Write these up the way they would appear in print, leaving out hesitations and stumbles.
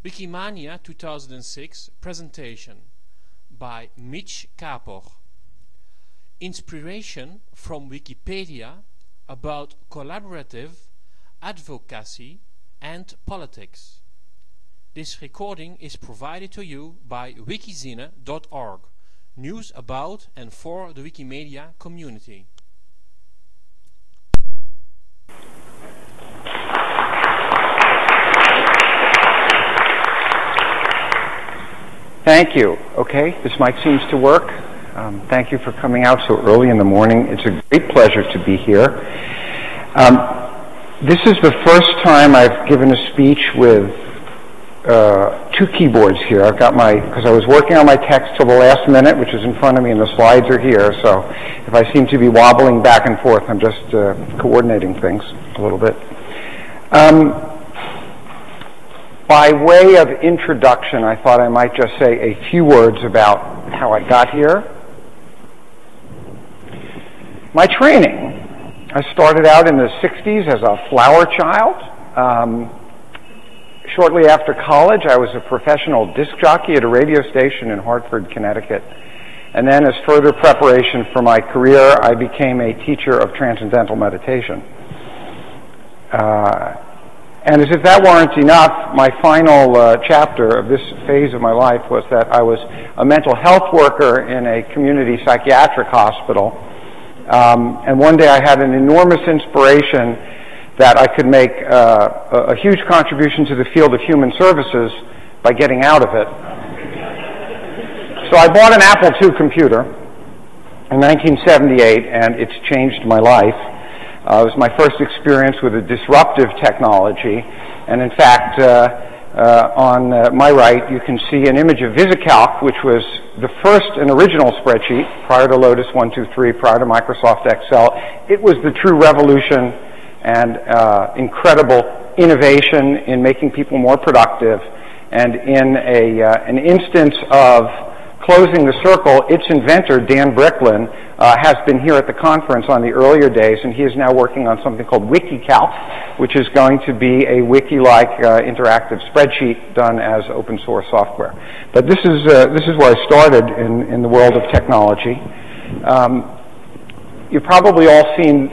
Wikimania 2006 presentation by Mitch Kapor. Inspiration from Wikipedia about collaborative advocacy and politics. This recording is provided to you by wikizine.org, news about and for the Wikimedia community. Thank you. Okay, this mic seems to work. Thank you for coming out so early in the morning. It's a great pleasure to be here. This is the first time I've given a speech with two keyboards here. I've got because I was working on my text till the last minute, which is in front of me, and the slides are here. So if I seem to be wobbling back and forth, I'm just coordinating things a little bit. By way of introduction, I thought I might just say a few words about how I got here. My training, I started out in the 60s as a flower child. Shortly after college, I was a professional disc jockey at a radio station in Hartford, Connecticut. And then as further preparation for my career, I became a teacher of transcendental meditation. And as if that weren't enough, my final chapter of this phase of my life was that I was a mental health worker in a community psychiatric hospital. And one day I had an enormous inspiration that I could make a huge contribution to the field of human services by getting out of it. So I bought an Apple II computer in 1978, and it's changed my life. It was my first experience with a disruptive technology, and in fact, on my right you can see an image of VisiCalc, which was the first and original spreadsheet prior to Lotus 1-2-3, prior to Microsoft Excel. It was the true revolution and incredible innovation in making people more productive, and in an instance of closing the circle, its inventor, Dan Bricklin, has been here at the conference on the earlier days, and he is now working on something called WikiCalc, which is going to be a wiki-like interactive spreadsheet done as open source software. But this is where I started in the world of technology. You've probably all seen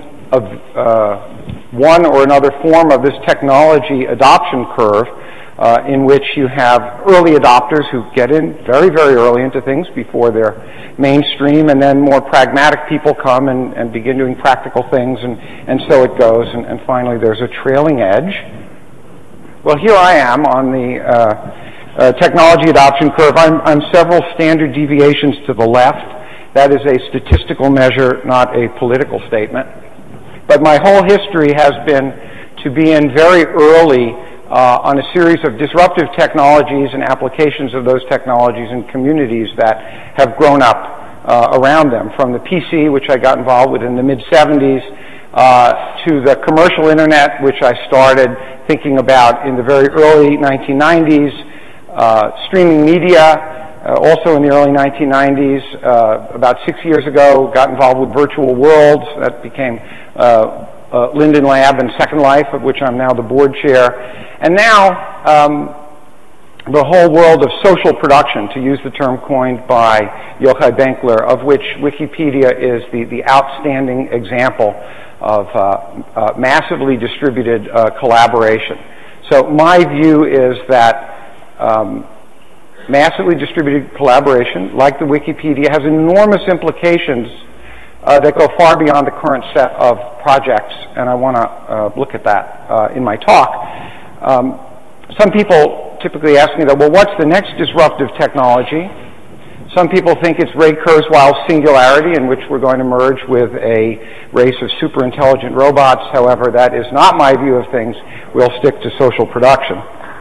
one or another form of this technology adoption curve, in which you have early adopters who get in very, very early into things before they're mainstream, and then more pragmatic people come and begin doing practical things, and so it goes, and finally there's a trailing edge. Well, here I am on the technology adoption curve. I'm several standard deviations to the left. That is a statistical measure, not a political statement. But my whole history has been to be in very early on a series of disruptive technologies and applications of those technologies in communities that have grown up around them, from the PC, which I got involved with in the mid-'70s, to the commercial internet, which I started thinking about in the very early 1990s, streaming media, also in the early 1990s. About 6 years ago, got involved with virtual worlds. That became Linden Lab and Second Life, of which I'm now the board chair. And now, the whole world of social production, to use the term coined by Yochai Benkler, of which Wikipedia is the outstanding example of massively distributed collaboration. So my view is that massively distributed collaboration, like the Wikipedia, has enormous implications that go far beyond the current set of projects, and I want to look at that in my talk. Some people typically ask me, well, what's the next disruptive technology? Some people think it's Ray Kurzweil's singularity, in which we're going to merge with a race of super intelligent robots. However, that is not my view of things. We'll stick to social production.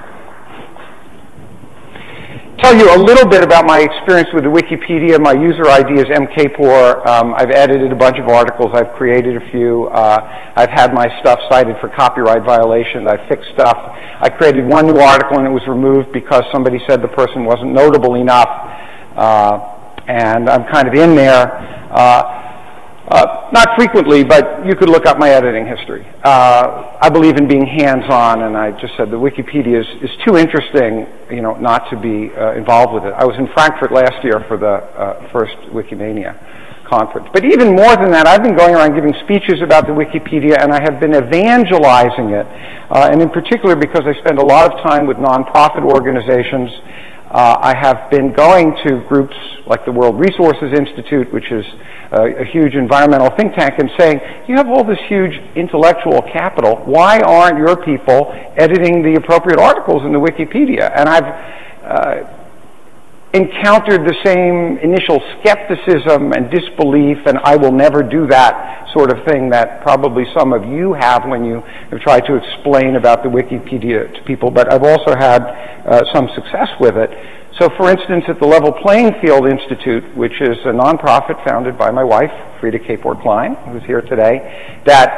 Tell you a little bit about my experience with the Wikipedia. My user ID is mkpoor. I've edited a bunch of articles. I've created a few. I've had my stuff cited for copyright violation. I've fixed stuff. I created one new article and it was removed because somebody said the person wasn't notable enough. And I'm kind of in there. Not frequently, but you could look up my editing history. I believe in being hands-on, and I just said the Wikipedia is too interesting, not to be involved with it. I was in Frankfurt last year for the first Wikimania conference. But even more than that, I've been going around giving speeches about the Wikipedia, and I have been evangelizing it, and in particular because I spend a lot of time with nonprofit organizations. I have been going to groups like the World Resources Institute, which is a huge environmental think tank, and saying, you have all this huge intellectual capital. Why aren't your people editing the appropriate articles in the Wikipedia? And I've encountered the same initial skepticism and disbelief, and I will never do that sort of thing that probably some of you have when you have tried to explain about the Wikipedia to people, but I've also had some success with it. So, for instance, at the Level Playing Field Institute, which is a nonprofit founded by my wife, Frida Kapor Klein, who's here today,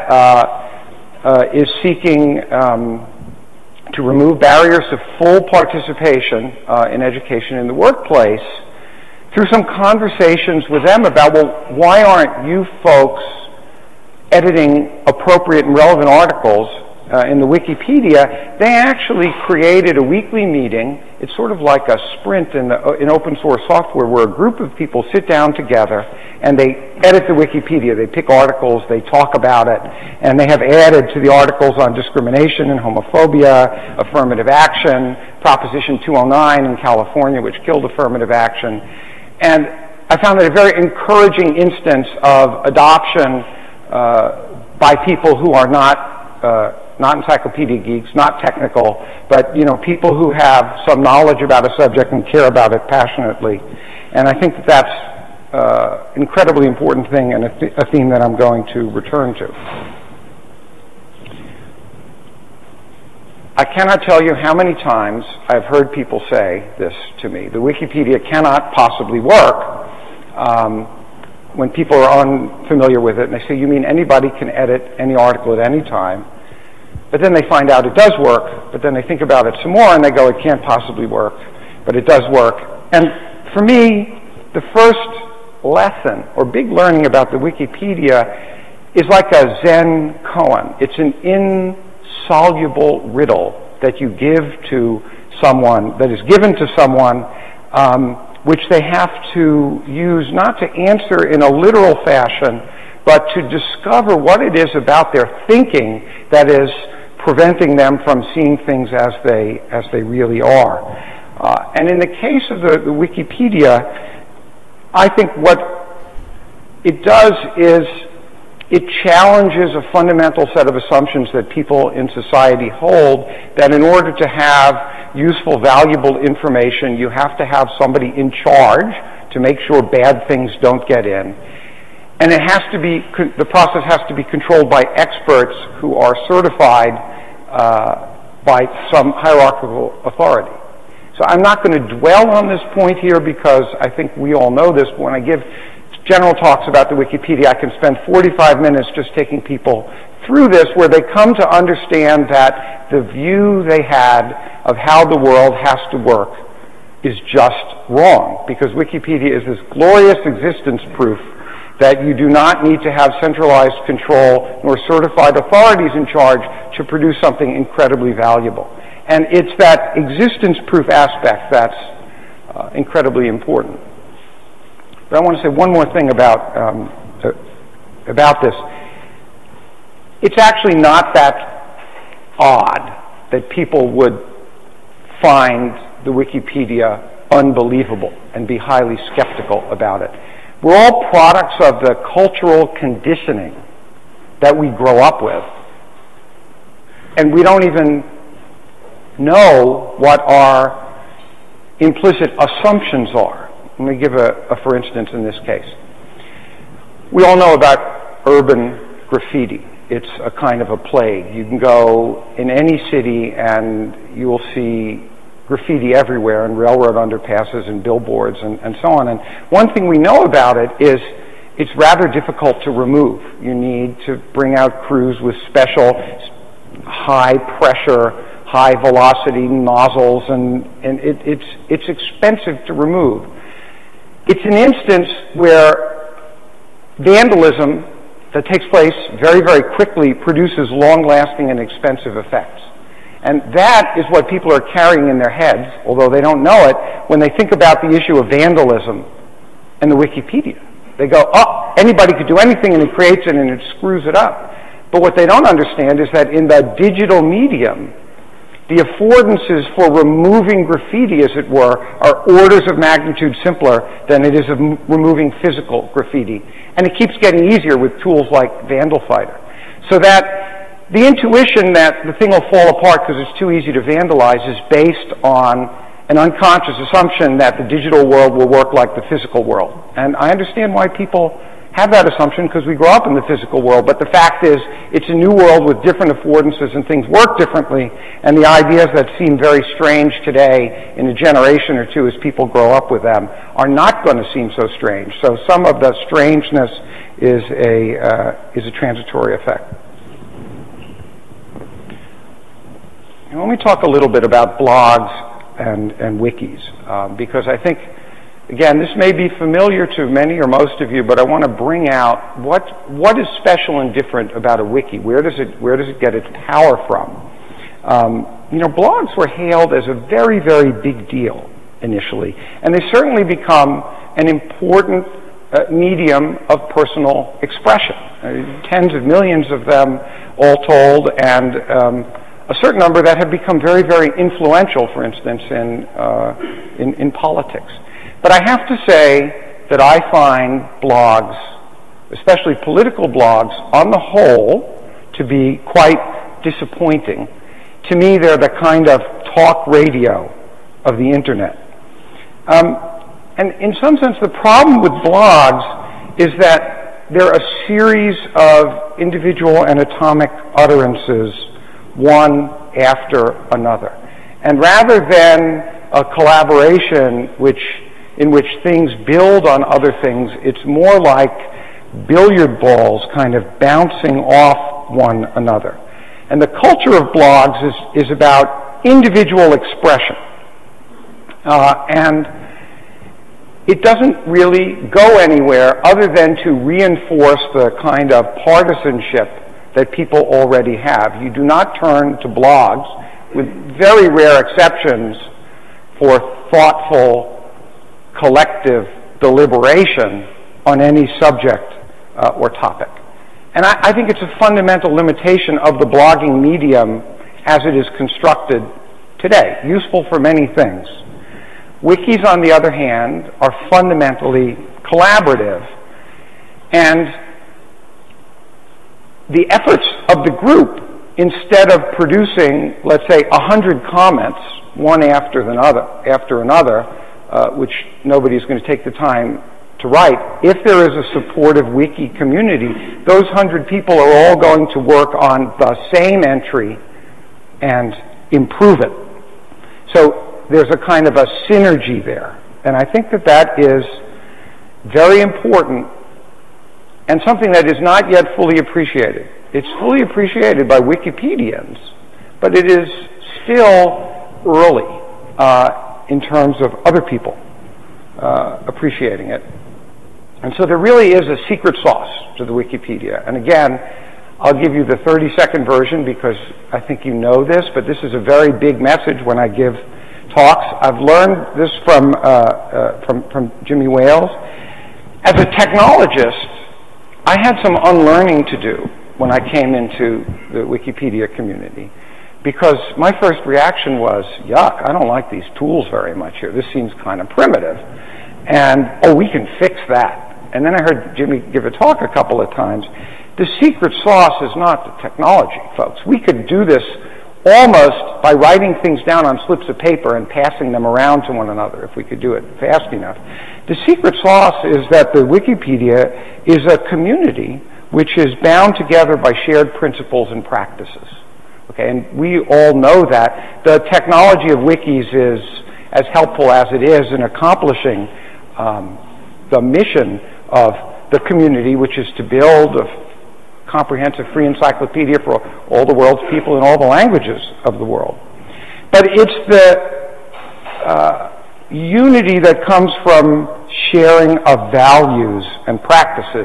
that is seeking to remove barriers to full participation in education in the workplace, through some conversations with them about, well, why aren't you folks editing appropriate and relevant articles in the Wikipedia? They actually created a weekly meeting. It's sort of like a sprint in open source software where a group of people sit down together and they edit the Wikipedia. They pick articles, they talk about it, and they have added to the articles on discrimination and homophobia, affirmative action, Proposition 209 in California, which killed affirmative action. And I found that a very encouraging instance of adoption by people who are not encyclopedia geeks, not technical, but people who have some knowledge about a subject and care about it passionately. And I think that that's an incredibly important thing and a theme that I'm going to return to. I cannot tell you how many times I've heard people say this to me. The Wikipedia cannot possibly work. When people are unfamiliar with it, and they say, you mean anybody can edit any article at any time? But then they find out it does work, but then they think about it some more and they go, it can't possibly work, but it does work. And for me, the first lesson or big learning about the Wikipedia is like a Zen koan. It's an insoluble riddle that you give to someone, that is given to someone, which they have to use not to answer in a literal fashion, but to discover what it is about their thinking that is preventing them from seeing things as they really are. And in the case of the Wikipedia, I think what it does is it challenges a fundamental set of assumptions that people in society hold, that in order to have useful, valuable information, you have to have somebody in charge to make sure bad things don't get in. And it has to be, the process has to be controlled by experts who are certified by some hierarchical authority. So I'm not going to dwell on this point here because I think we all know this, but when I give general talks about the Wikipedia, I can spend 45 minutes just taking people through this, where they come to understand that the view they had of how the world has to work is just wrong, because Wikipedia is this glorious existence proof that you do not need to have centralized control nor certified authorities in charge to produce something incredibly valuable. And it's that existence proof aspect that's incredibly important. But I want to say one more thing about this. It's actually not that odd that people would find the Wikipedia unbelievable and be highly skeptical about it. We're all products of the cultural conditioning that we grow up with. And we don't even know what our implicit assumptions are. Let me give a for instance in this case. We all know about urban graffiti. It's a kind of a plague. You can go in any city and you will see graffiti everywhere, and railroad underpasses and billboards and so on. And one thing we know about it is it's rather difficult to remove. You need to bring out crews with special high pressure, high velocity nozzles, and it's expensive to remove. It's an instance where vandalism that takes place very, very quickly produces long-lasting and expensive effects. And that is what people are carrying in their heads, although they don't know it, when they think about the issue of vandalism and the Wikipedia. They go, oh, anybody could do anything, and it creates it and it screws it up. But what they don't understand is that in the digital medium, the affordances for removing graffiti, as it were, are orders of magnitude simpler than it is of removing physical graffiti. And it keeps getting easier with tools like VandalFighter. So that the intuition that the thing will fall apart because it's too easy to vandalize is based on an unconscious assumption that the digital world will work like the physical world. And I understand why people have that assumption because we grow up in the physical world, but the fact is it's a new world with different affordances and things work differently, and the ideas that seem very strange today in a generation or two as people grow up with them are not going to seem so strange. So some of the strangeness is a transitory effect. And let me talk a little bit about blogs and wikis, because I think, again, this may be familiar to many or most of you, but I want to bring out what is special and different about a wiki. Where does it get its power from? Blogs were hailed as a very, very big deal initially, and they certainly become an important medium of personal expression. Tens of millions of them, all told, and a certain number that have become very, very influential, for instance, in politics. But I have to say that I find blogs, especially political blogs, on the whole, to be quite disappointing. To me, they're the kind of talk radio of the Internet. And in some sense, the problem with blogs is that they're a series of individual and atomic utterances, one after another. And rather than a collaboration in which things build on other things, it's more like billiard balls kind of bouncing off one another. And the culture of blogs is about individual expression. And it doesn't really go anywhere other than to reinforce the kind of partisanship that people already have. You do not turn to blogs, with very rare exceptions, for thoughtful, collective deliberation on any subject or topic. And I think it's a fundamental limitation of the blogging medium as it is constructed today, useful for many things. Wikis, on the other hand, are fundamentally collaborative, and the efforts of the group, instead of producing, let's say, 100 comments, one after another, which nobody's going to take the time to write, if there is a supportive wiki community, those 100 people are all going to work on the same entry and improve it. So there's a kind of a synergy there. And I think that is very important and something that is not yet fully appreciated. It's fully appreciated by Wikipedians, but it is still early in terms of other people appreciating it. And so there really is a secret sauce to the Wikipedia. And again, I'll give you the 30-second version because I think you know this, but this is a very big message when I give talks. I've learned this from Jimmy Wales. As a technologist, I had some unlearning to do when I came into the Wikipedia community, because my first reaction was, yuck, I don't like these tools very much here. This seems kind of primitive. And, we can fix that. And then I heard Jimmy give a talk a couple of times. The secret sauce is not the technology, folks. We could do this almost by writing things down on slips of paper and passing them around to one another if we could do it fast enough. The secret sauce is that the Wikipedia is a community which is bound together by shared principles and practices. Okay, and we all know that. The technology of wikis is as helpful as it is in accomplishing the mission of the community, which is to build a comprehensive free encyclopedia for all the world's people in all the languages of the world. But it's the unity that comes from sharing of values and practices.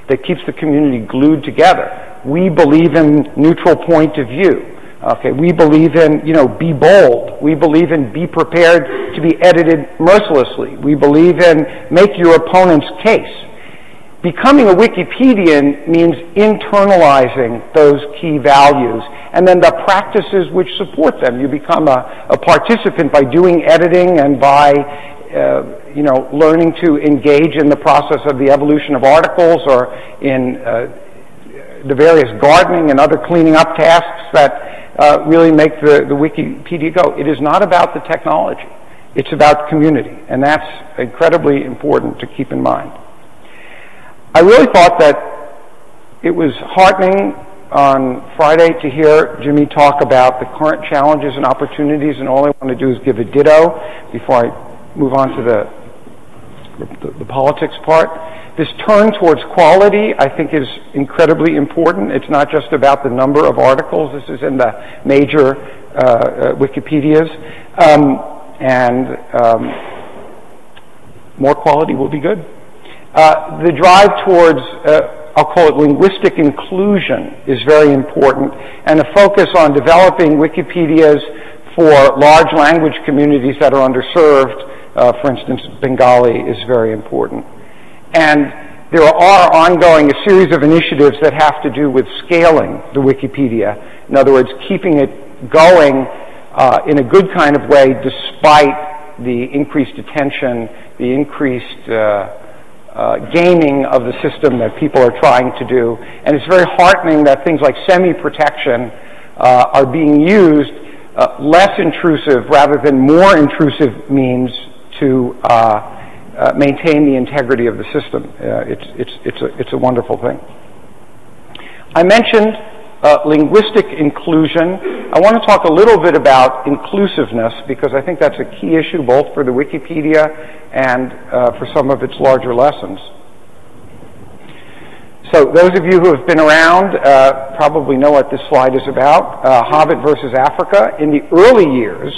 that keeps the community glued together. We believe in neutral point of view. Okay, we believe in, be bold. We believe in be prepared to be edited mercilessly. We believe in make your opponent's case. Becoming a Wikipedian means internalizing those key values and then the practices which support them. You become a participant by doing editing and by learning to engage in the process of the evolution of articles or in the various gardening and other cleaning up tasks that really make the Wikipedia go. It is not about the technology. It's about community, and that's incredibly important to keep in mind. I really thought that it was heartening on Friday to hear Jimmy talk about the current challenges and opportunities, and all I want to do is give a ditto before I move on to the politics part. This turn towards quality, I think, is incredibly important. It's not just about the number of articles. This is in the major Wikipedias. More quality will be good. The drive towards, I'll call it linguistic inclusion, is very important, and a focus on developing Wikipedias for large language communities that are underserved, for instance, Bengali, is very important. And there are ongoing a series of initiatives that have to do with scaling the Wikipedia. In other words, keeping it going in a good kind of way despite the increased attention, the increased gaming of the system that people are trying to do. And it's very heartening that things like semi-protection are being used, less intrusive rather than more intrusive means to maintain the integrity of the system. It's a wonderful thing. I mentioned linguistic inclusion. I want to talk a little bit about inclusiveness because I think that's a key issue both for the Wikipedia and for some of its larger lessons. So those of you who have been around probably know what this slide is about. Hobbit versus Africa. In the early years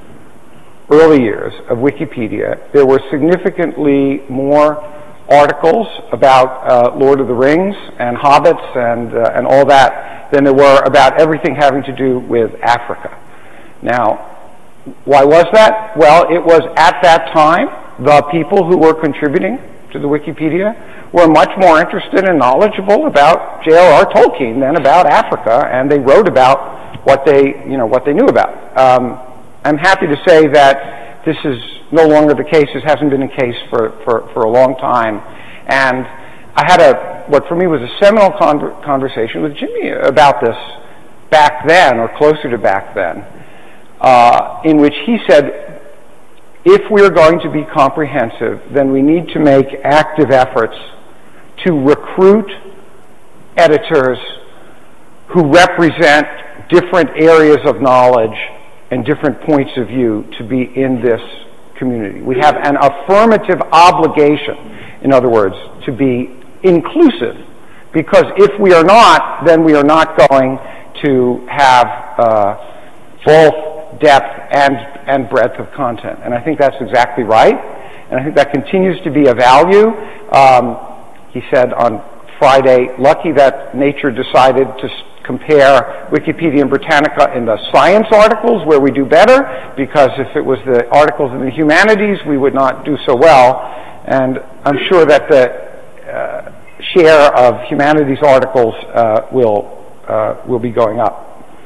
of Wikipedia, there were significantly more articles about Lord of the Rings and hobbits and all that than there were about everything having to do with Africa. Now, why was that? Well, it was at that time the people who were contributing to the Wikipedia were much more interested and knowledgeable about J.R.R. Tolkien than about Africa, and they wrote about what they knew about. I'm happy to say that this is no longer the case. This hasn't been the case for a long time. And I had what for me was a seminal conversation with Jimmy about this back then, or closer to back then, in which he said, if we're going to be comprehensive, then we need to make active efforts to recruit editors who represent different areas of knowledge and different points of view to be in this community. We have an affirmative obligation, in other words, to be inclusive, because if we are not, then we are not going to have both depth and breadth of content. And I think that's exactly right, and I think that continues to be a value. He said on Friday, lucky that Nature decided to compare Wikipedia and Britannica in the science articles where we do better, because if it was the articles in the humanities, we would not do so well. And I'm sure that the share of humanities articles will be going up.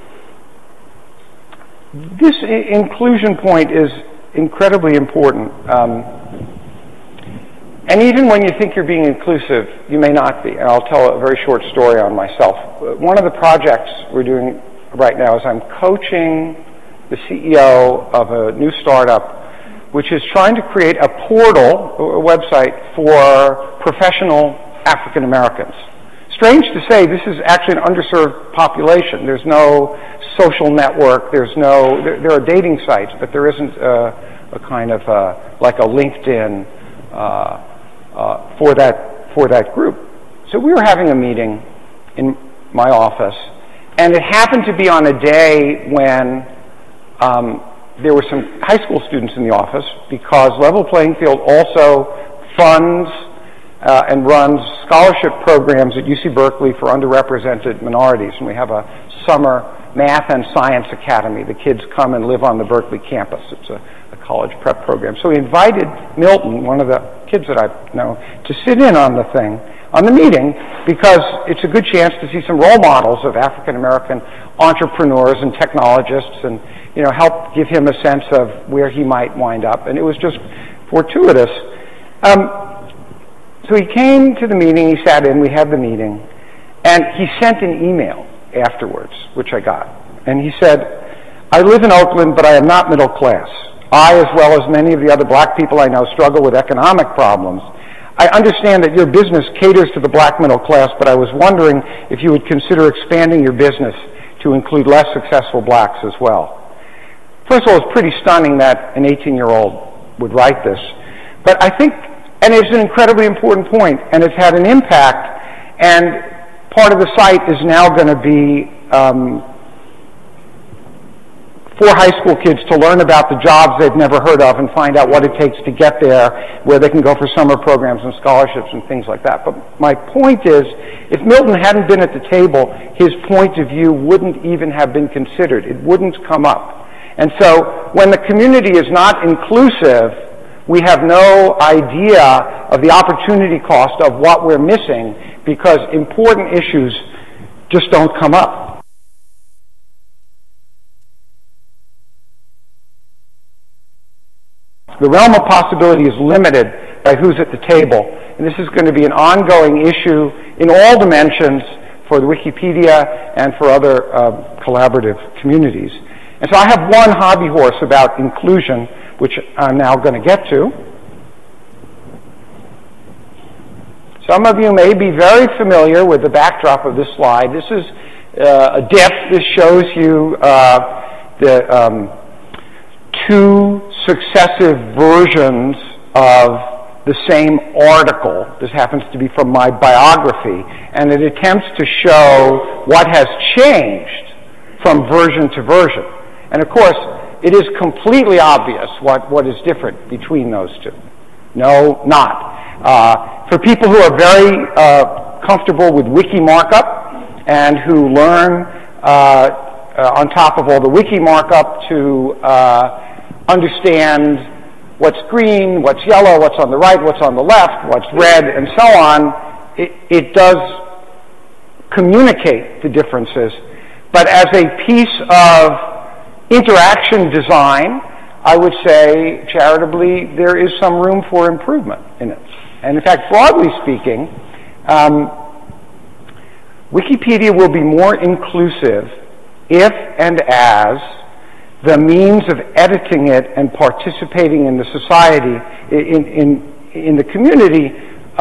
This inclusion point is incredibly important. And even when you think you're being inclusive, you may not be. And I'll tell a very short story on myself. One of the projects we're doing right now is I'm coaching the CEO of a new startup which is trying to create a portal, a website, for professional African Americans. Strange to say, this is actually an underserved population. There's no social network. There are dating sites, but there isn't a kind of like a LinkedIn for that group. So we were having a meeting in my office, and it happened to be on a day when there were some high school students in the office, because Level Playing Field also funds and runs scholarship programs at UC Berkeley for underrepresented minorities. And we have a summer math and science academy. The kids come and live on the Berkeley campus. It's a college prep program. So we invited Milton, one of the kids that I know, to sit in on the meeting, because it's a good chance to see some role models of African American entrepreneurs and technologists, and help give him a sense of where he might wind up. And it was just fortuitous. So he came to the meeting, he sat in, we had the meeting, and he sent an email afterwards, which I got. And he said, "I live in Oakland, but I am not middle class. I, as well as many of the other black people I know, struggle with economic problems. I understand that your business caters to the black middle class, but I was wondering if you would consider expanding your business to include less successful blacks as well." First of all, it's pretty stunning that an 18-year-old would write this. But I think, and it's an incredibly important point, and it's had an impact, and part of the site is now going to be for high school kids to learn about the jobs they've never heard of and find out what it takes to get there, where they can go for summer programs and scholarships and things like that. But my point is, if Milton hadn't been at the table, his point of view wouldn't even have been considered. It wouldn't come up. And so when the community is not inclusive, we have no idea of the opportunity cost of what we're missing, because important issues just don't come up. The realm of possibility is limited by who's at the table, and this is going to be an ongoing issue in all dimensions for the Wikipedia and for other collaborative communities. And so I have one hobby horse about inclusion, which I'm now going to get to. Some of you may be very familiar with the backdrop of this slide. This is a diff. This shows you the two successive versions of the same article. This happens to be from my biography, and it attempts to show what has changed from version to version. And of course, it is completely obvious what is different between those two. No, not. For people who are very comfortable with wiki markup and who learn on top of all the wiki markup to understand what's green, what's yellow, what's on the right, what's on the left, what's red, and so on, it does communicate the differences. But as a piece of interaction design, I would say, charitably, there is some room for improvement in it. And in fact, broadly speaking, Wikipedia will be more inclusive if and as the means of editing it and participating in the society, in the community,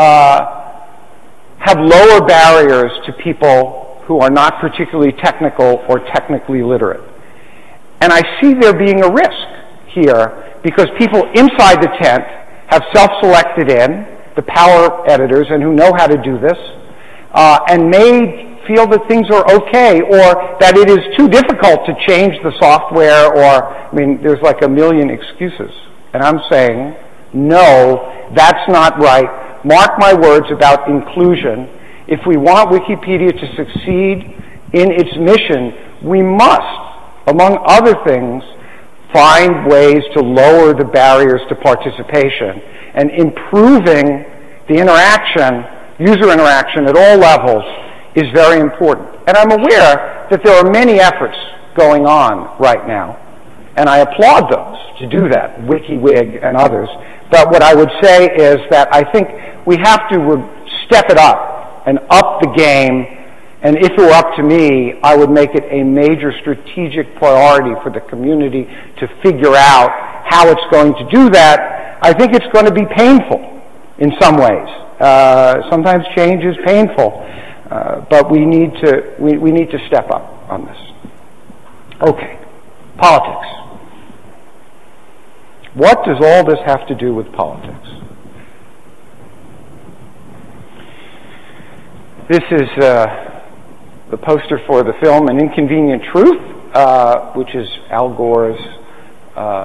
have lower barriers to people who are not particularly technical or technically literate. And I see there being a risk here, because people inside the tent have self-selected in, the power editors, and who know how to do this, and may feel that things are okay, or that it is too difficult to change the software, or, there's like a million excuses. And I'm saying, no, that's not right. Mark my words about inclusion. If we want Wikipedia to succeed in its mission, we must, among other things, find ways to lower the barriers to participation, and improving the interaction, user interaction at all levels, is very important. And I'm aware that there are many efforts going on right now, and I applaud those to do that, WikiWig and others. But what I would say is that I think we have to step it up and up the game. And if it were up to me, I would make it a major strategic priority for the community to figure out how it's going to do that. I think it's going to be painful in some ways. Sometimes change is painful, but we need to step up on this. Okay, politics. What does all this have to do with politics? This is the poster for the film An Inconvenient Truth, which is Al Gore's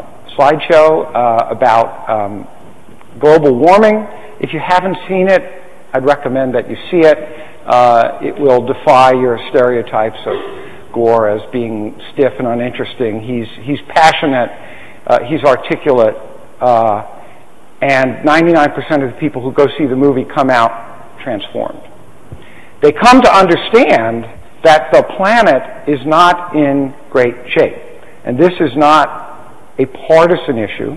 slideshow about global warming. If you haven't seen it, I'd recommend that you see it. It will defy your stereotypes of Gore as being stiff and uninteresting. He's passionate, he's articulate, and 99% of the people who go see the movie come out transformed. They come to understand that the planet is not in great shape. And this is not a partisan issue.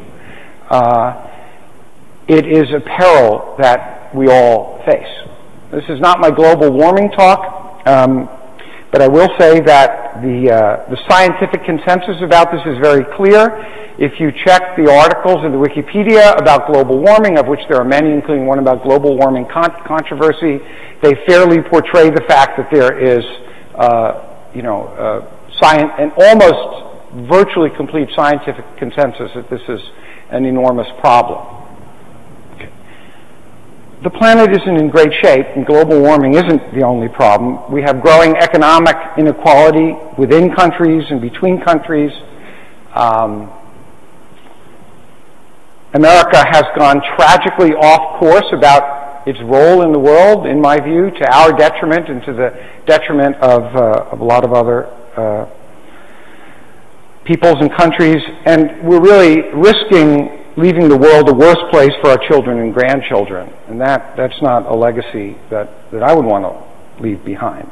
It is a peril that we all face. This is not my global warming talk, but I will say that the scientific consensus about this is very clear. If you check the articles in the Wikipedia about global warming, of which there are many, including one about global warming controversy, they fairly portray the fact that there is, an almost virtually complete scientific consensus that this is an enormous problem. Okay. The planet isn't in great shape, and global warming isn't the only problem. We have growing economic inequality within countries and between countries. America has gone tragically off course about its role in the world, in my view, to our detriment and to the detriment of a lot of other peoples and countries, and we're really risking leaving the world a worse place for our children and grandchildren, and that's not a legacy that I would want to leave behind.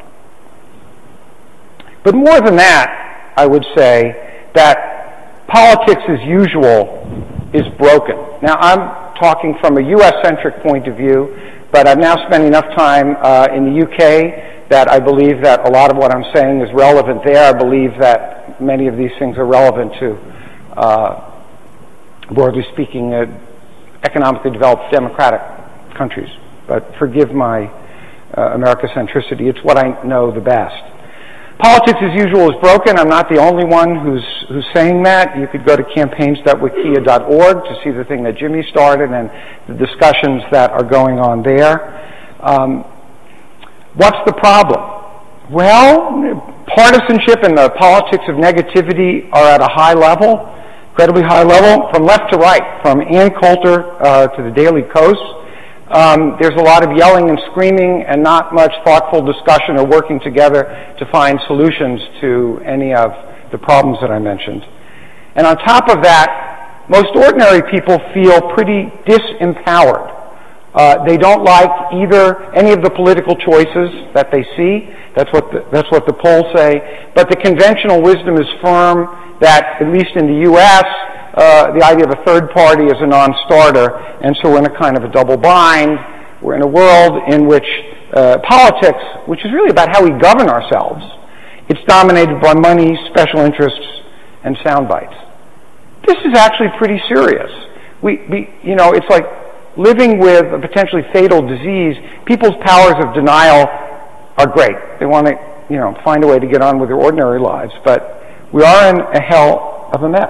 But more than that, I would say that politics as usual is broken. Now, I'm talking from a U.S.-centric point of view, but I've now spent enough time in the UK that I believe that a lot of what I'm saying is relevant there. I believe that many of these things are relevant to, broadly speaking, economically developed democratic countries. But forgive my America-centricity. It's what I know the best. Politics as usual is broken. I'm not the only one who's saying that. You could go to campaigns.wikia.org to see the thing that Jimmy started and the discussions that are going on there. What's the problem? Well, partisanship and the politics of negativity are at a high level, incredibly high level, from left to right, from Ann Coulter to the Daily Kos. There's a lot of yelling and screaming and not much thoughtful discussion or working together to find solutions to any of the problems that I mentioned. And on top of that, most ordinary people feel pretty disempowered. They don't like either any of the political choices that they see. That's what the polls say. But the conventional wisdom is firm that, at least in the U.S., the idea of a third party is a non-starter, and so we're in a kind of a double bind. We're in a world in which politics, which is really about how we govern ourselves, it's dominated by money, special interests, and sound bites. This is actually pretty serious. It's like living with a potentially fatal disease. People's powers of denial are great. They want to, find a way to get on with their ordinary lives, but we are in a hell of a mess.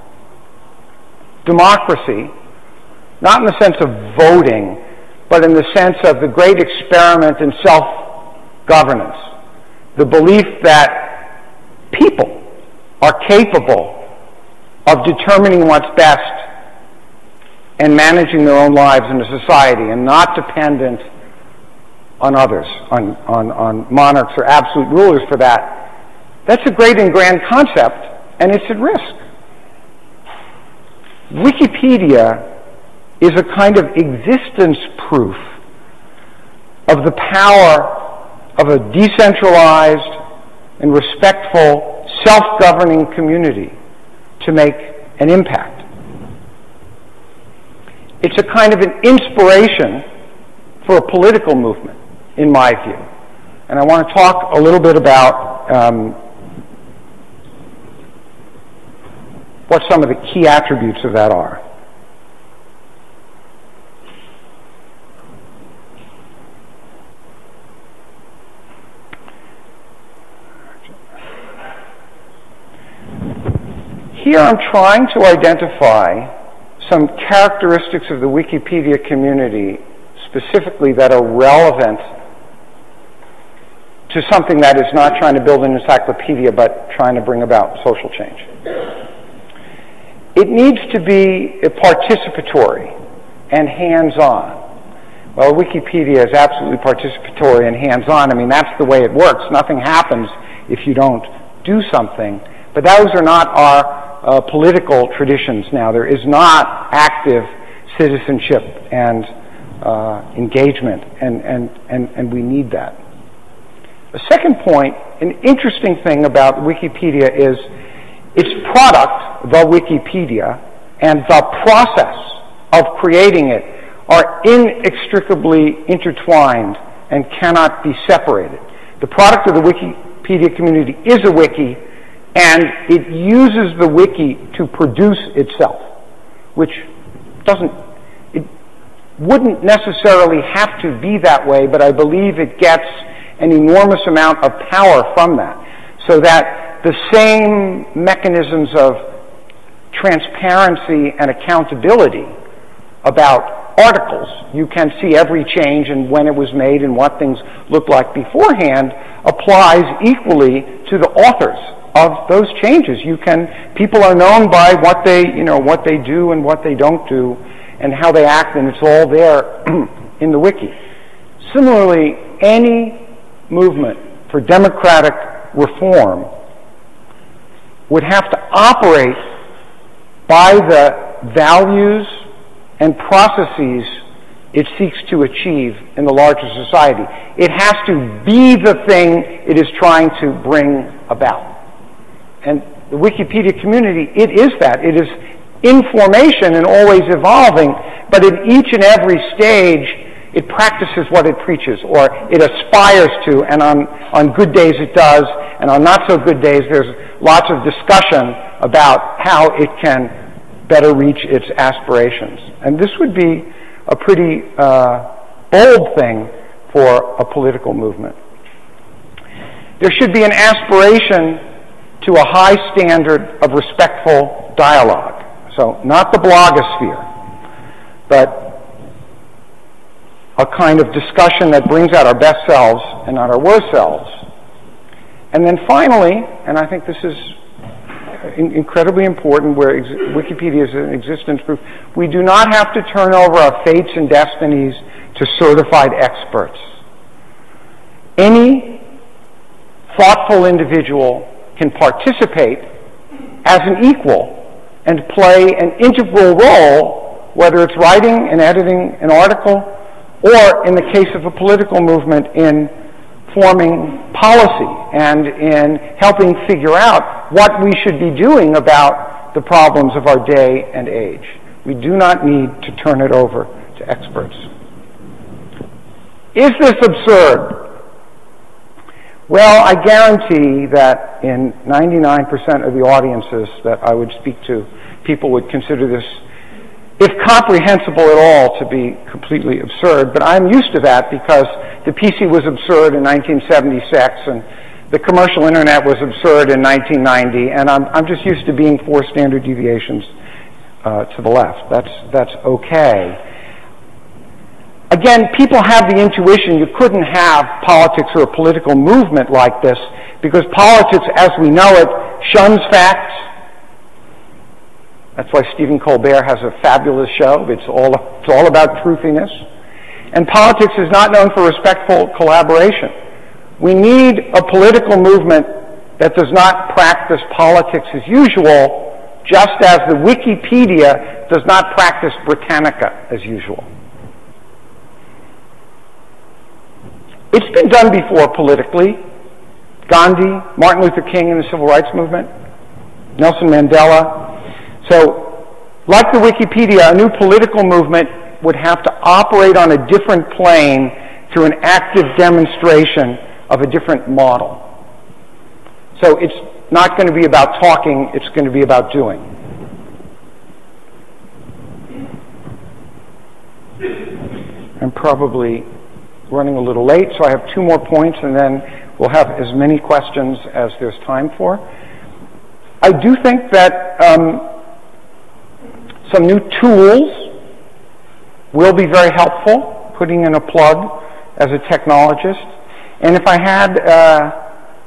Democracy, not in the sense of voting, but in the sense of the great experiment in self-governance, the belief that people are capable of determining what's best and managing their own lives in a society and not dependent on others, on monarchs or absolute rulers for that. That's a great and grand concept, and it's at risk. Wikipedia is a kind of existence proof of the power of a decentralized and respectful, self-governing community to make an impact. It's a kind of an inspiration for a political movement, in my view. And I want to talk a little bit about what some of the key attributes of that are. Here I'm trying to identify some characteristics of the Wikipedia community specifically that are relevant to something that is not trying to build an encyclopedia but trying to bring about social change. It needs to be participatory and hands-on. Well, Wikipedia is absolutely participatory and hands-on. I mean, that's the way it works. Nothing happens if you don't do something. But those are not our political traditions now. There is not active citizenship and engagement, and we need that. The second point, an interesting thing about Wikipedia is its product, the Wikipedia, and the process of creating it are inextricably intertwined and cannot be separated. The product of the Wikipedia community is a wiki, and it uses the wiki to produce itself, which it wouldn't necessarily have to be that way, but I believe it gets an enormous amount of power from that, so that the same mechanisms of transparency and accountability about articles, you can see every change and when it was made and what things looked like beforehand, applies equally to the authors of those changes. People are known by what they do and what they don't do and how they act, and it's all there in the wiki. Similarly, any movement for democratic reform would have to operate by the values and processes it seeks to achieve in the larger society. It has to be the thing it is trying to bring about. And the Wikipedia community, it is that. It is information and always evolving, but at each and every stage, it practices what it preaches, or it aspires to, and on good days it does, and on not so good days there's lots of discussion about how it can better reach its aspirations. And this would be a pretty bold thing for a political movement. There should be an aspiration to a high standard of respectful dialogue. So not the blogosphere, but a kind of discussion that brings out our best selves and not our worst selves. And then finally, and I think this is incredibly important, where Wikipedia is an existence proof, we do not have to turn over our fates and destinies to certified experts. Any thoughtful individual can participate as an equal and play an integral role, whether it's writing and editing an article, or in the case of a political movement, in forming policy and in helping figure out what we should be doing about the problems of our day and age. We do not need to turn it over to experts. Is this absurd? Well, I guarantee that in 99% of the audiences that I would speak to, people would consider this, if comprehensible at all, to be completely absurd. But I'm used to that because the PC was absurd in 1976 and the commercial internet was absurd in 1990, and I'm just used to being 4 standard deviations to the left. That's okay. Again, people have the intuition you couldn't have politics or a political movement like this, because politics, as we know it, shuns facts. That's why Stephen Colbert has a fabulous show. It's all about truthiness. And politics is not known for respectful collaboration. We need a political movement that does not practice politics as usual, just as the Wikipedia does not practice Britannica as usual. It's been done before politically. Gandhi, Martin Luther King in the Civil Rights Movement, Nelson Mandela. So, like the Wikipedia, a new political movement would have to operate on a different plane through an active demonstration of a different model. So it's not going to be about talking, it's going to be about doing. I'm probably running a little late, so I have 2 more points, and then we'll have as many questions as there's time for. I do think that some new tools will be very helpful, putting in a plug as a technologist. And if I had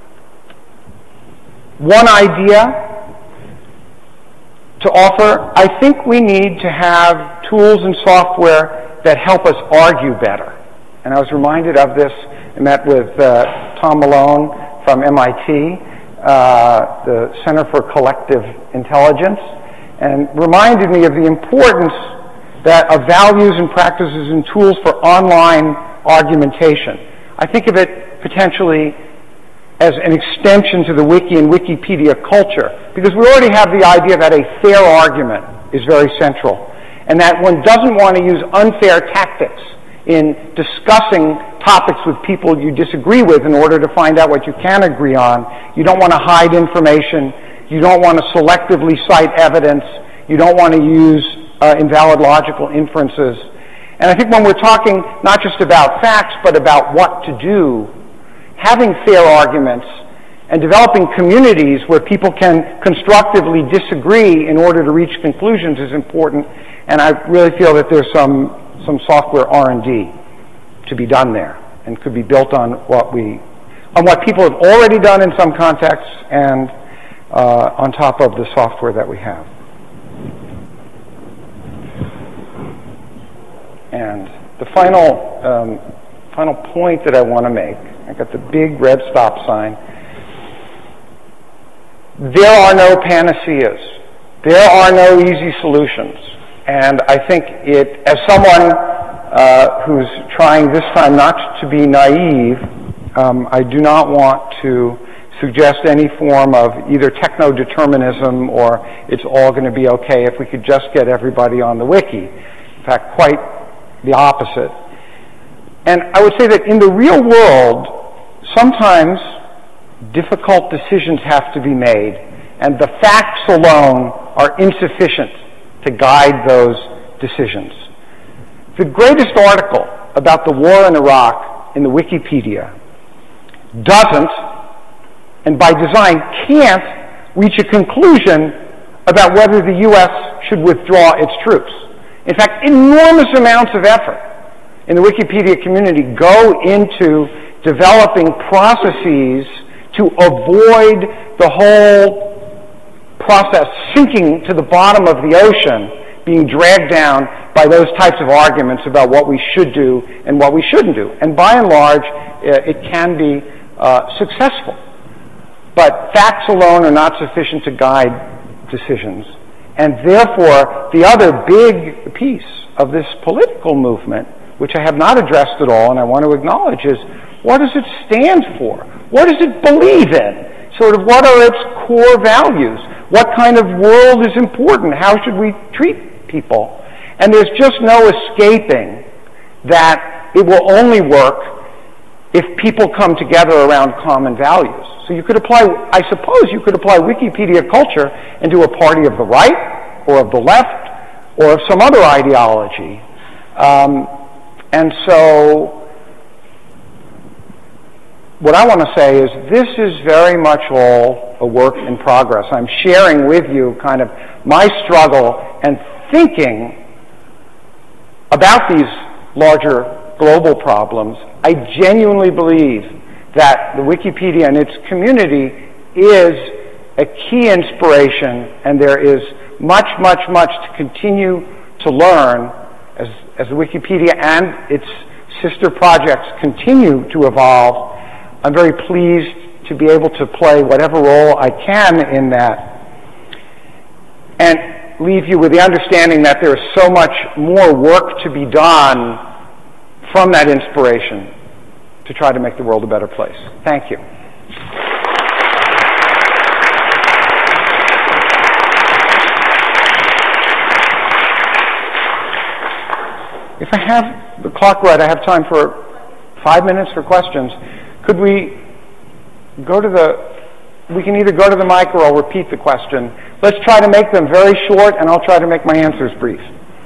one idea to offer, I think we need to have tools and software that help us argue better. And I was reminded of this. I met with Tom Malone from MIT, the Center for Collective Intelligence, and reminded me of the importance of values and practices and tools for online argumentation. I think of it potentially as an extension to the Wiki and Wikipedia culture, because we already have the idea that a fair argument is very central, and that one doesn't want to use unfair tactics in discussing topics with people you disagree with in order to find out what you can agree on. You don't want to hide information. You don't want to selectively cite evidence. You don't want to use invalid logical inferences. And I think when we're talking not just about facts, but about what to do, having fair arguments and developing communities where people can constructively disagree in order to reach conclusions is important. And I really feel that there's some software R&D to be done there, and could be built on what people have already done in some contexts, and on top of the software that we have. And the final point that I want to make, I got the big red stop sign. There are no panaceas. There are no easy solutions. And I think as someone who's trying this time not to be naive, I do not want to suggest any form of either techno-determinism or it's all going to be okay if we could just get everybody on the wiki. In fact, quite the opposite. And I would say that in the real world, sometimes difficult decisions have to be made, and the facts alone are insufficient to guide those decisions. The greatest article about the war in Iraq in the Wikipedia doesn't, and by design can't, reach a conclusion about whether the U.S. should withdraw its troops. In fact, enormous amounts of effort in the Wikipedia community go into developing processes to avoid the whole process sinking to the bottom of the ocean, being dragged down by those types of arguments about what we should do and what we shouldn't do. And by and large, it can be successful. But facts alone are not sufficient to guide decisions. And therefore, the other big piece of this political movement, which I have not addressed at all and I want to acknowledge, is what does it stand for? What does it believe in? Sort of what are its core values? What kind of world is important? How should we treat people? And there's just no escaping that it will only work if people come together around common values. So you could apply, I suppose you could apply Wikipedia culture into a party of the right or of the left or of some other ideology. And so what I want to say is this is very much all a work in progress. I'm sharing with you kind of my struggle and thinking about these larger global problems. I genuinely believe that the Wikipedia and its community is a key inspiration, and there is much, much, much to continue to learn as the Wikipedia and its sister projects continue to evolve. I'm very pleased to be able to play whatever role I can in that and leave you with the understanding that there is so much more work to be done from that inspiration to try to make the world a better place. Thank you. If I have the clock right, I have time for 5 minutes for questions. Could we go to we can either go to the mic or I'll repeat the question. Let's try to make them very short, and I'll try to make my answers brief.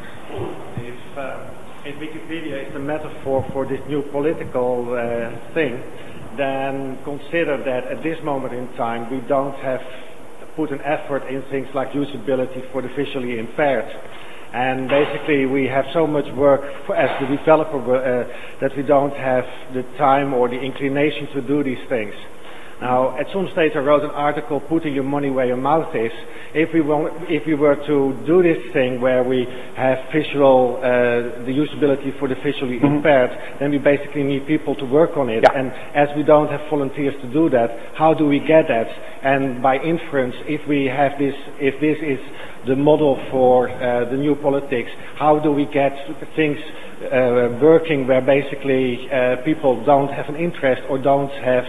If Wikipedia is the metaphor for this new political thing, then consider that at this moment in time we don't have put an effort in things like usability for the visually impaired. And basically we have so much work as the developer that we don't have the time or the inclination to do these things. Now, at some stage I wrote an article, putting your money where your mouth is. If we were to do this thing where we have visual, the usability for the visually impaired, then we basically need people to work on it. Yeah. And as we don't have volunteers to do that, how do we get that? And by inference, if we have this, if this is the model for the new politics, how do we get things working where basically people don't have an interest or don't have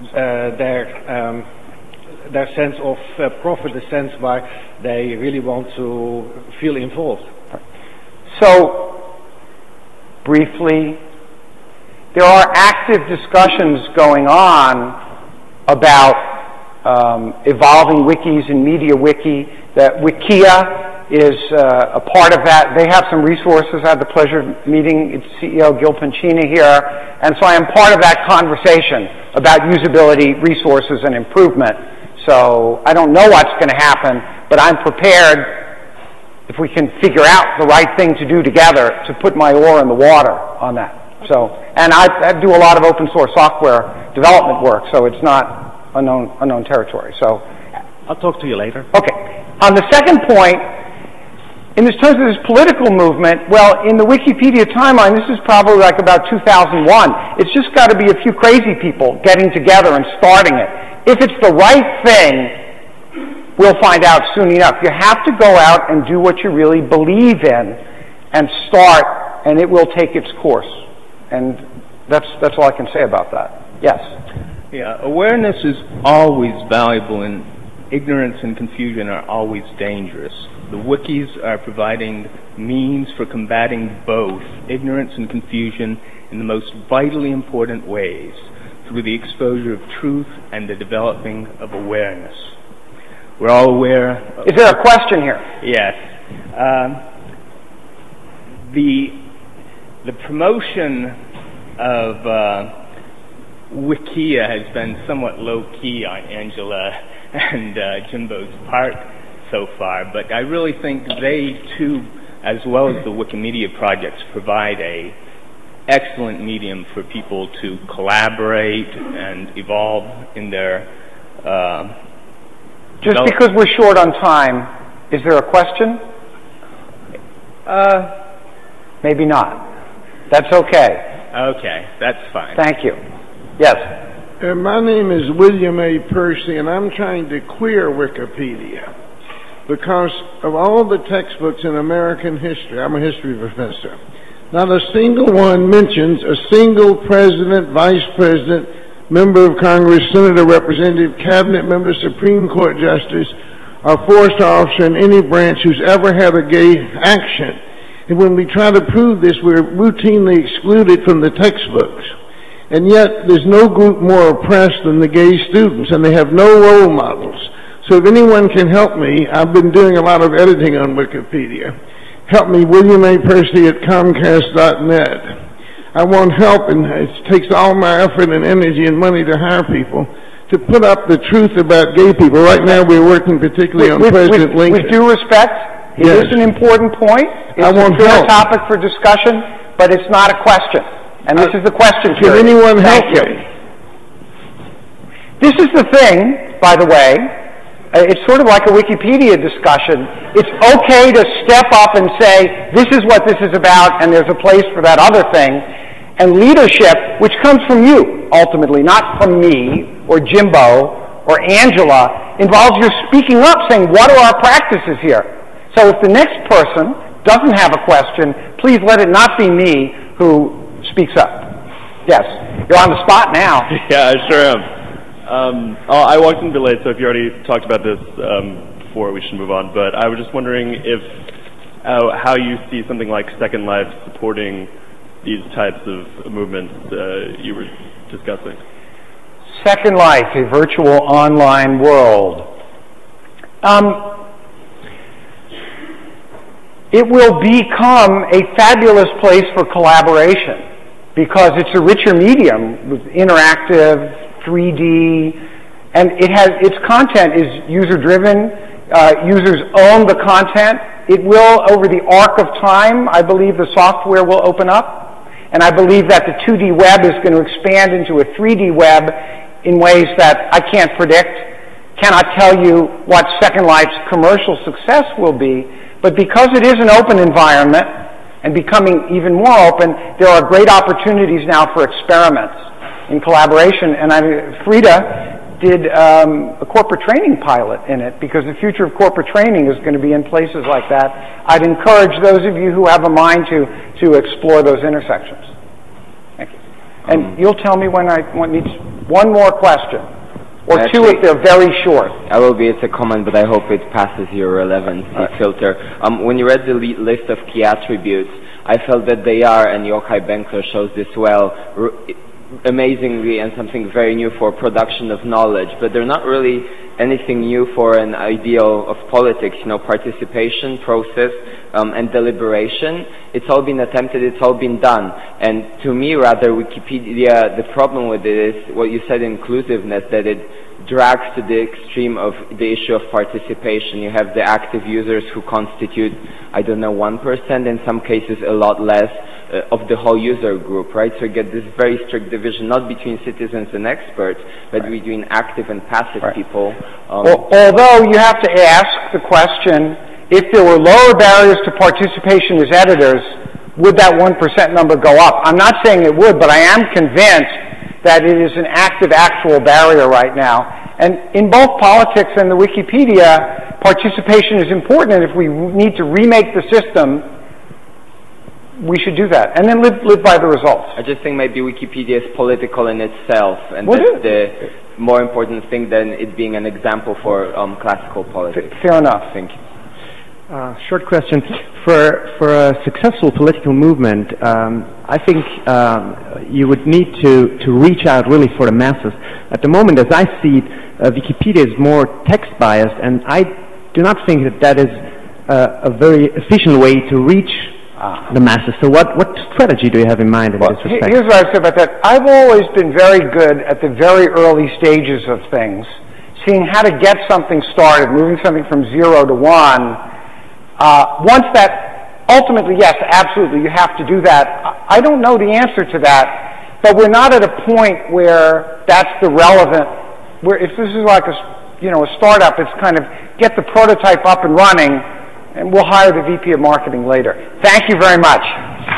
their sense of profit, the sense why they really want to feel involved. So, briefly, there are active discussions going on about evolving wikis and MediaWiki. That Wikia is a part of that. They have some resources. I had the pleasure of meeting its CEO, Gil Pancina, here. And so I am part of that conversation about usability, resources, and improvement. So I don't know what's going to happen, but I'm prepared, if we can figure out the right thing to do together, to put my oar in the water on that. So, and I do a lot of open source software development work, so it's not unknown territory. So I'll talk to you later. Okay. On the second point, in terms of this political movement, well, in the Wikipedia timeline, this is probably like about 2001. It's just got to be a few crazy people getting together and starting it. If it's the right thing, we'll find out soon enough. You have to go out and do what you really believe in and start, and it will take its course. And that's all I can say about that. Yes? Yeah, awareness is always valuable, and ignorance and confusion are always dangerous. The wikis are providing means for combating both ignorance and confusion in the most vitally important ways, through the exposure of truth and the developing of awareness. We're all aware... Is there a question here? Yes. The promotion of Wikia has been somewhat low-key on Angela and Jimbo's part so far, but I really think they too, as well as the Wikimedia projects, provide a excellent medium for people to collaborate and evolve in their Just because we're short on time, is there a question? Maybe not. That's okay. Okay, that's fine. Thank you. Yes. My name is William A. Percy, and I'm trying to queer Wikipedia because of all the textbooks in American history. I'm a history professor. Not a single one mentions a single president, vice president, member of Congress, senator, representative, cabinet member, Supreme Court justice, or forest officer in any branch who's ever had a gay action. And when we try to prove this, we're routinely excluded from the textbooks. And yet, there's no group more oppressed than the gay students, and they have no role models. So if anyone can help me, I've been doing a lot of editing on Wikipedia. Help me, William A. Percy at Comcast.net. I want help, and it takes all my effort and energy and money to hire people to put up the truth about gay people. Right now, we're working particularly on President Lincoln. With due respect, it is an important point. It's a fair topic for discussion, but it's not a question. And this is the question period. Can anyone help me? This is the thing, by the way. It's sort of like a Wikipedia discussion. It's okay to step up and say, this is what this is about, and there's a place for that other thing. And leadership, which comes from you, ultimately, not from me, or Jimbo, or Angela, involves your speaking up, saying, what are our practices here? So if the next person doesn't have a question, please let it not be me who speaks up. Yes, you're on the spot now. Yeah, I sure am. I walked in a bit late, so if you already talked about this before, we should move on. But I was just wondering if how you see something like Second Life supporting these types of movements you were discussing. Second Life, a virtual online world. It will become a fabulous place for collaboration because it's a richer medium with interactive, 3D, and its content is user-driven. Users own the content. It will, over the arc of time, I believe the software will open up, and I believe that the 2D web is going to expand into a 3D web in ways that I can't predict, cannot tell you what Second Life's commercial success will be, but because it is an open environment and becoming even more open, there are great opportunities now for experiments in collaboration. And Frida did a corporate training pilot in it because the future of corporate training is going to be in places like that. I'd encourage those of you who have a mind to explore those intersections. Thank you. And you'll tell me when I need one more question. Or two if they're very short. I will be. It's a comment, but I hope it passes your relevancy filter. When you read the list of key attributes, I felt that they are, and Yochai Benkler shows this well, amazingly and something very new for production of knowledge, but they're not really anything new for an ideal of politics, participation, process, and deliberation. It's all been attempted, it's all been done. And to me, rather, Wikipedia, the problem with it is what you said, inclusiveness, that it drags to the extreme of the issue of participation. You have the active users who constitute, 1%, in some cases a lot less, of the whole user group, right? So you get this very strict division, not between citizens and experts, but between active and passive people. Although you have to ask the question, if there were lower barriers to participation as editors, would that 1% number go up? I'm not saying it would, but I am convinced that it is an active, actual barrier right now. And in both politics and the Wikipedia, participation is important, and if we need to remake the system, we should do that, and then live by the results. I just think maybe Wikipedia is political in itself, and that's the more important thing than it being an example for classical politics. Fair enough. Thank you. Short question. For a successful political movement, I think you would need to reach out really for the masses. At the moment, as I see it, Wikipedia is more text-biased, and I do not think that is a very efficient way to reach the masses. So what strategy do you have in mind in this respect? Here's what I say about that. I've always been very good at the very early stages of things, seeing how to get something started, moving something from 0 to 1. Once that, ultimately, yes, absolutely, you have to do that. I don't know the answer to that, but we're not at a point where that's the relevant, where if this is like a startup, it's kind of get the prototype up and running, and we'll hire the VP of Marketing later. Thank you very much.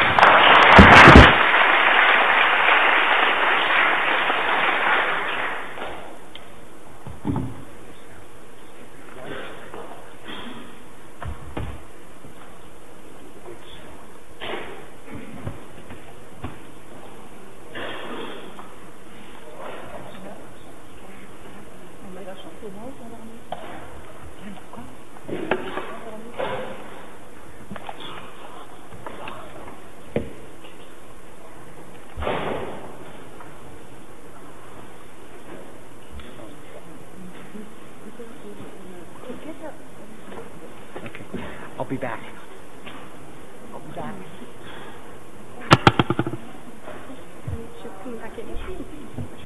I'll be back.